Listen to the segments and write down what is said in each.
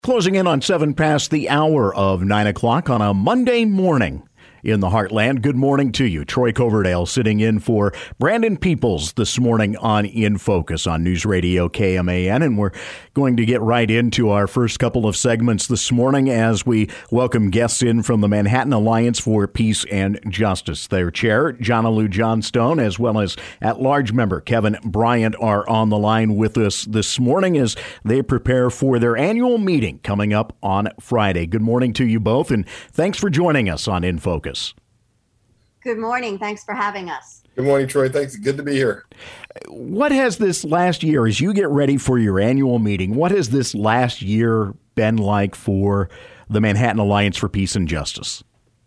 Closing in on 7 past the hour of 9 o'clock on a Monday morning in the Heartland. Good morning to you. Troy Coverdale sitting in for Brandon Peoples this morning on In Focus on News Radio KMAN. And we're going to get right into our first couple of segments this morning as we welcome guests in from the Manhattan Alliance for Peace and Justice. Their chair, Jonalou Johnstone, as well as at-large member Kevin Bryant are on the line with us this morning as they prepare for their annual meeting coming up on Friday. Good morning to you both, and thanks for joining us on In Focus. Good morning. Thanks for having us. Good morning, Troy. Thanks. Good to be here. What has this last year, as you get ready for your annual meeting, what has this last year been like for the Manhattan Alliance for Peace and Justice?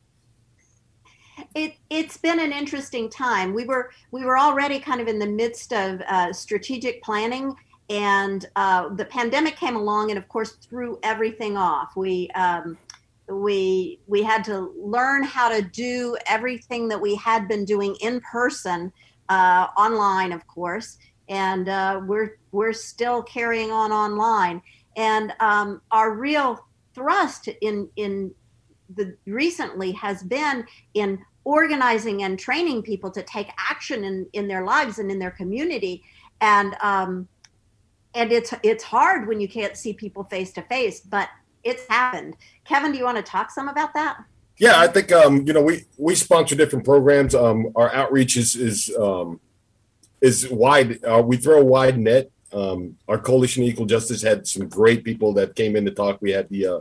It's been an interesting time. We were already kind of in the midst of strategic planning, and the pandemic came along and, of course, threw everything off. We had to learn how to do everything that we had been doing in person, online, of course, and we're still carrying on online. And our real thrust in the recently has been in organizing and training people to take action in their lives and in their community. And it's hard when you can't see people face to face, but it's happened. Kevin, do you want to talk some about that? Yeah, I think we sponsor different programs. Our outreach is wide. We throw a wide net. Our Coalition Equal Justice had some great people that came in to talk. We had the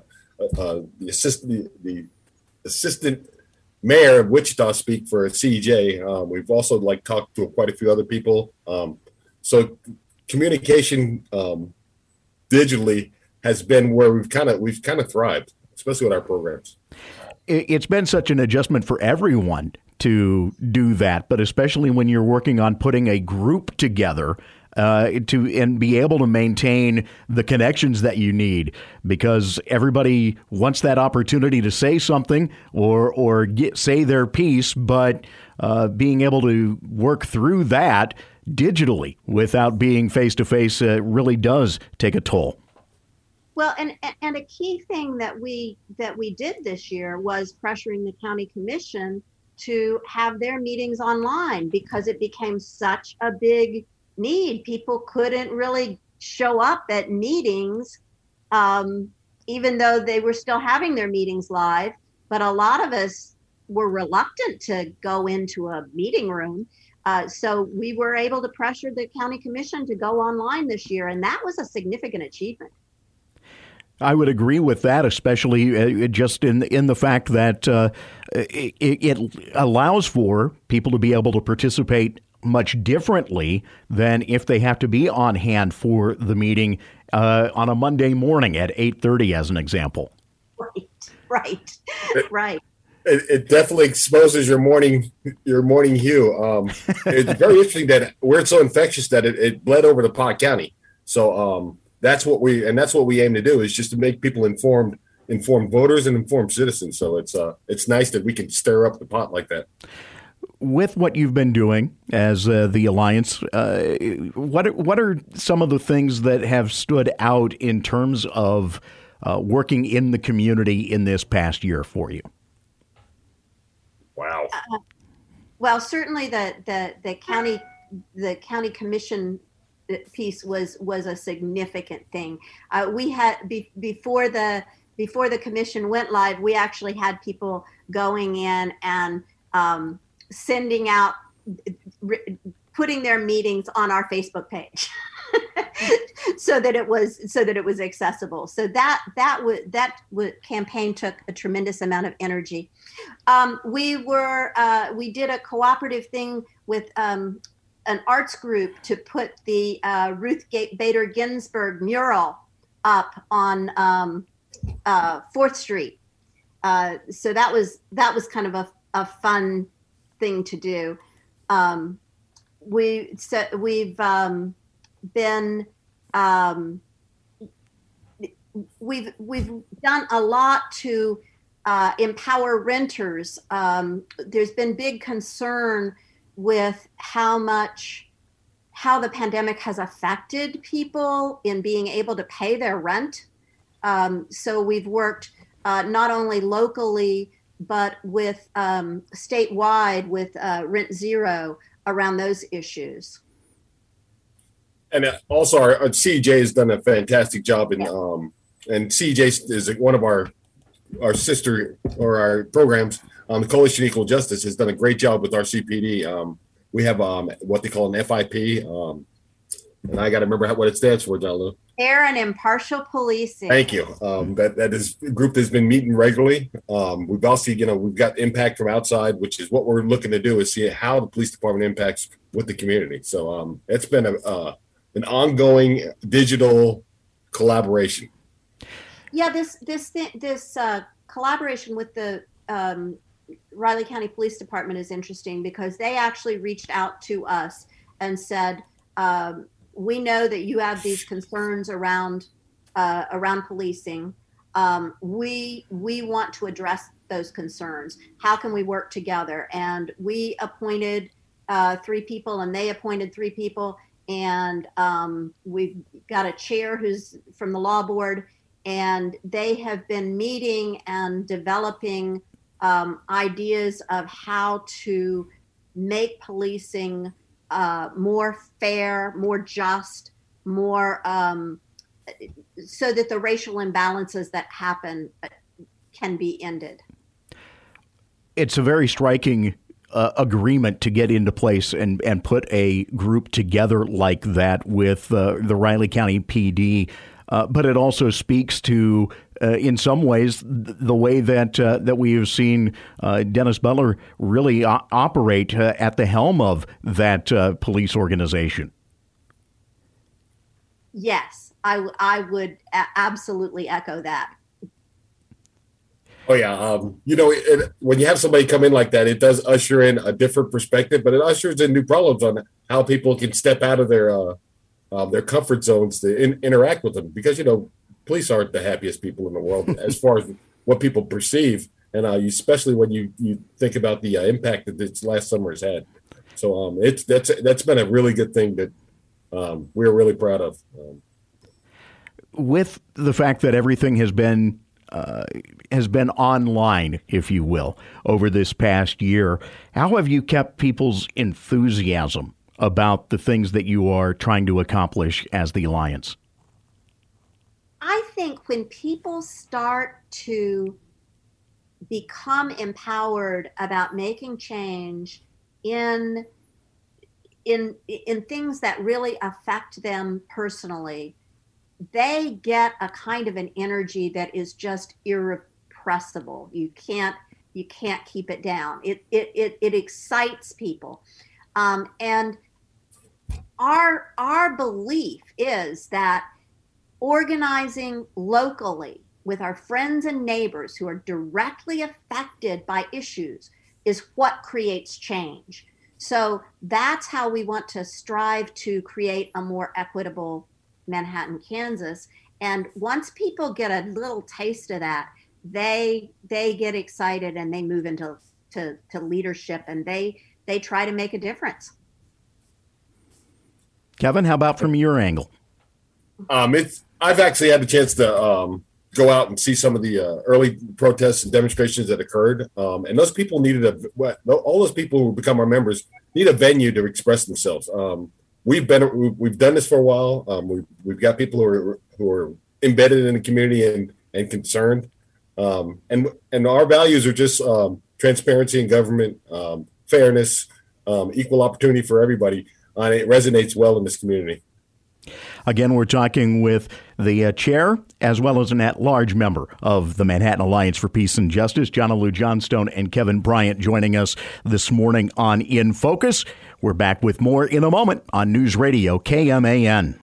assistant mayor of Wichita speak for CEJ. We've also talked to quite a few other people. So communication digitally has been where we've kind of thrived, especially with our programs. It's been such an adjustment for everyone to do that, but especially when you're working on putting a group together and be able to maintain the connections that you need, because everybody wants that opportunity to say something or say their piece, but being able to work through that digitally without being face to face really does take a toll. Well, and a key thing that we did this year was pressuring the county commission to have their meetings online because it became such a big need. People couldn't really show up at meetings, even though they were still having their meetings live. But a lot of us were reluctant to go into a meeting room. So we were able to pressure the county commission to go online this year, and that was a significant achievement. I would agree with that, especially just in the fact that it allows for people to be able to participate much differently than if they have to be on hand for the meeting on a Monday morning at 8:30, as an example. Right. It definitely exposes your morning hue. It's very interesting that we're so infectious that it bled over to Pot County. So that's what we aim to do, is just to make people informed voters and informed citizens. So it's nice that we can stir up the pot like that. With what you've been doing as the Alliance, what are some of the things that have stood out in terms of working in the community in this past year for you? Wow. Well, certainly the county commission piece was a significant thing. We had before the commission went live, we actually had people going in and sending out, putting their meetings on our Facebook page so that it was accessible. So that campaign took a tremendous amount of energy. We did a cooperative thing with an arts group to put the Ruth Bader Ginsburg mural up on 4th Street. So that was kind of a fun thing to do. We've done a lot to empower renters. There's been big concern with how the pandemic has affected people in being able to pay their rent. So we've worked not only locally, but with statewide with Rent Zero around those issues. And also our CJ has done a fantastic job in, and CJ is one of our sister or our programs. The Coalition Equal Justice has done a great job with our CPD. We have what they call an FIP, and I got to remember what it stands for, John Lou. Fair and impartial policing. Thank you. That is a group that's been meeting regularly. We've also, we've got impact from outside, which is what we're looking to do, is see how the police department impacts with the community. So it's been an ongoing digital collaboration. Yeah, this collaboration with the Riley County Police Department is interesting because they actually reached out to us and said, we know that you have these concerns around policing. We want to address those concerns. How can we work together? And we appointed 3 people, and they appointed 3 people, and we've got a chair who's from the law board, and they have been meeting and developing ideas of how to make policing more fair, more just, more so that the racial imbalances that happen can be ended. It's a very striking agreement to get into place and put a group together like that with the Riley County PD. But it also speaks to, in some ways, the way that we have seen Dennis Butler really operate at the helm of that police organization. Yes, I would absolutely echo that. Oh, yeah. When you have somebody come in like that, it does usher in a different perspective, but it ushers in new problems on how people can step out of their comfort zones to interact with them, because, police aren't the happiest people in the world as far as what people perceive. And especially when you think about the impact that this last summer has had. So that's been a really good thing that we're really proud of. With the fact that everything has been online, if you will, over this past year, how have you kept people's enthusiasm about the things that you are trying to accomplish as the Alliance? I think when people start to become empowered about making change in things that really affect them personally, they get a kind of an energy that is just irrepressible. You can't keep it down. It excites people. And our belief is that organizing locally with our friends and neighbors who are directly affected by issues is what creates change. So that's how we want to strive to create a more equitable Manhattan, Kansas. And once people get a little taste of that, they get excited and they move into leadership, and they try to make a difference. Kevin, how about from your angle? I've actually had the chance to go out and see some of the early protests and demonstrations that occurred, and those people needed all those people who become our members need a venue to express themselves. We've done this for a while. We've got people who are embedded in the community and concerned, and our values are just transparency in government, fairness, equal opportunity for everybody, and it resonates well in this community. Again, we're talking with the chair as well as an at-large member of the Manhattan Alliance for Peace and Justice, John Lou Johnstone and Kevin Bryant, joining us this morning on In Focus. We're back with more in a moment on News Radio KMAN.